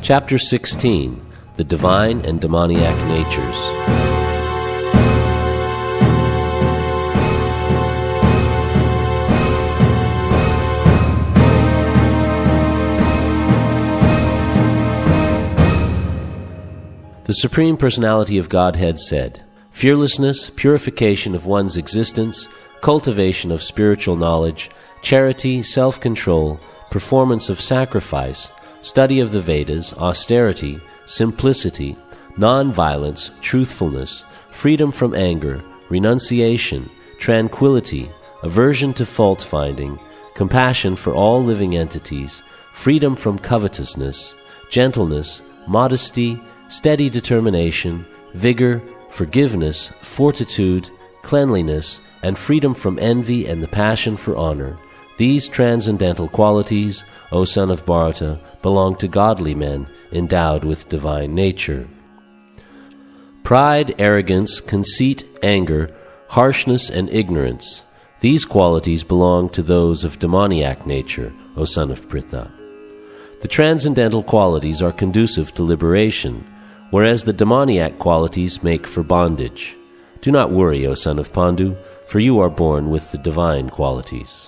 Chapter 16, The Divine and Demoniac Natures. The Supreme Personality of Godhead said, "Fearlessness, purification of one's existence, cultivation of spiritual knowledge, charity, self-control, performance of sacrifice, study of the Vedas, austerity, simplicity, non-violence, truthfulness, freedom from anger, renunciation, tranquility, aversion to fault-finding, compassion for all living entities, freedom from covetousness, gentleness, modesty, steady determination, vigor, forgiveness, fortitude, cleanliness, and freedom from envy and the passion for honor. These transcendental qualities, O son of Bharata, belong to godly men endowed with divine nature. Pride, arrogance, conceit, anger, harshness, and ignorance, these qualities belong to those of demoniac nature, O son of Pritha. The transcendental qualities are conducive to liberation, whereas the demoniac qualities make for bondage. Do not worry, O son of Pandu, for you are born with the divine qualities.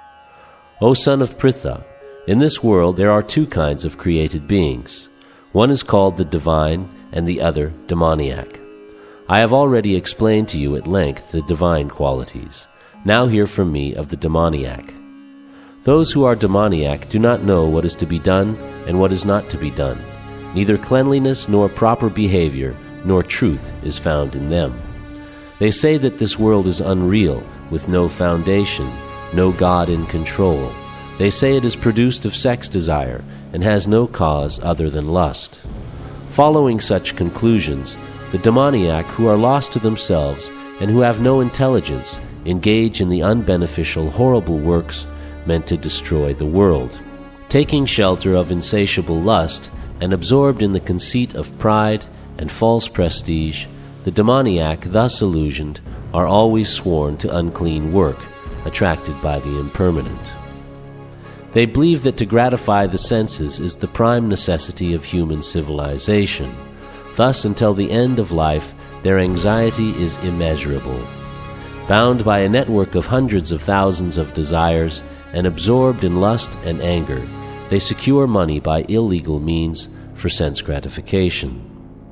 O son of Pritha, in this world there are two kinds of created beings. One is called the divine, and the other demoniac. I have already explained to you at length the divine qualities. Now hear from me of the demoniac. Those who are demoniac do not know what is to be done and what is not to be done. Neither cleanliness nor proper behavior nor truth is found in them. They say that this world is unreal, with no foundation, no God in control. They say it is produced of sex desire and has no cause other than lust. Following such conclusions, the demoniac, who are lost to themselves and who have no intelligence, engage in the unbeneficial, horrible works meant to destroy the world. Taking shelter of insatiable lust and absorbed in the conceit of pride and false prestige, the demoniac, thus illusioned, are always sworn to unclean work, attracted by the impermanent. They believe that to gratify the senses is the prime necessity of human civilization. Thus, until the end of life, their anxiety is immeasurable. Bound by a network of hundreds of thousands of desires and absorbed in lust and anger, they secure money by illegal means for sense gratification.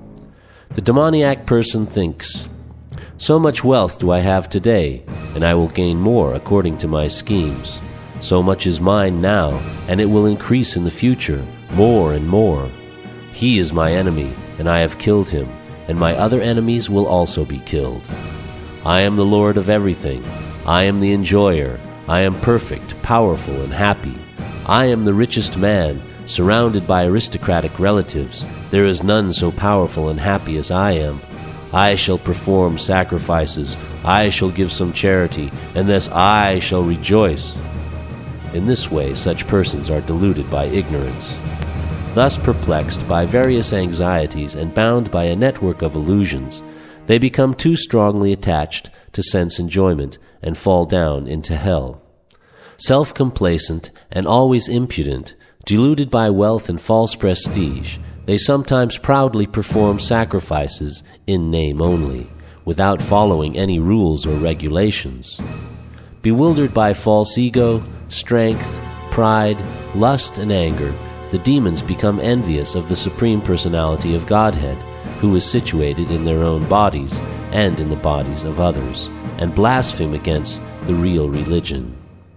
The demoniac person thinks, "So much wealth do I have today, and I will gain more according to my schemes. So much is mine now, and it will increase in the future, more and more. He is my enemy, and I have killed him, and my other enemies will also be killed. I am the Lord of everything. I am the enjoyer. I am perfect, powerful, and happy. I am the richest man, surrounded by aristocratic relatives. There is none so powerful and happy as I am. I shall perform sacrifices. I shall give some charity, and thus I shall rejoice." In this way, such persons are deluded by ignorance. Thus perplexed by various anxieties and bound by a network of illusions, they become too strongly attached to sense enjoyment and fall down into hell. Self-complacent and always impudent, deluded by wealth and false prestige, they sometimes proudly perform sacrifices in name only, without following any rules or regulations. Bewildered by false ego, strength, pride, lust, and anger, the demons become envious of the Supreme Personality of Godhead, who is situated in their own bodies and in the bodies of others, and blaspheme against the real religion.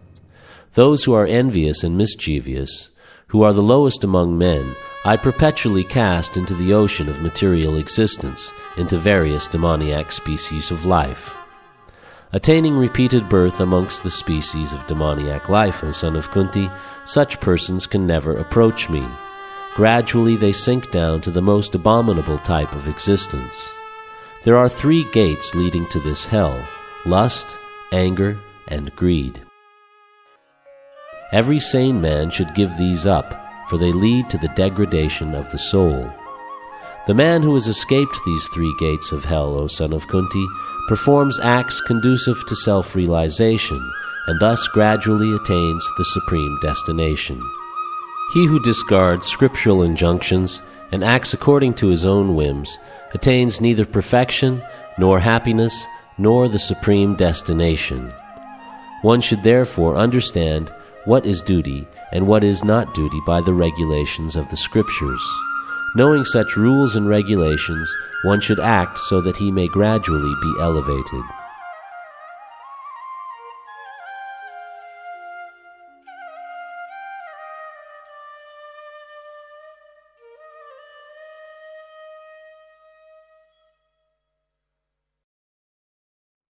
Those who are envious and mischievous, who are the lowest among men, I perpetually cast into the ocean of material existence, into various demoniac species of life. Attaining repeated birth amongst the species of demoniac life, O son of Kunti, such persons can never approach me. Gradually they sink down to the most abominable type of existence. There are 3 gates leading to this hell: lust, anger, and greed. Every sane man should give these up, for they lead to the degradation of the soul. The man who has escaped these 3 gates of hell, O son of Kunti, performs acts conducive to self-realization, and thus gradually attains the supreme destination. He who discards scriptural injunctions and acts according to his own whims attains neither perfection, nor happiness, nor the supreme destination. One should therefore understand what is duty and what is not duty by the regulations of the Scriptures. Knowing such rules and regulations, one should act so that he may gradually be elevated.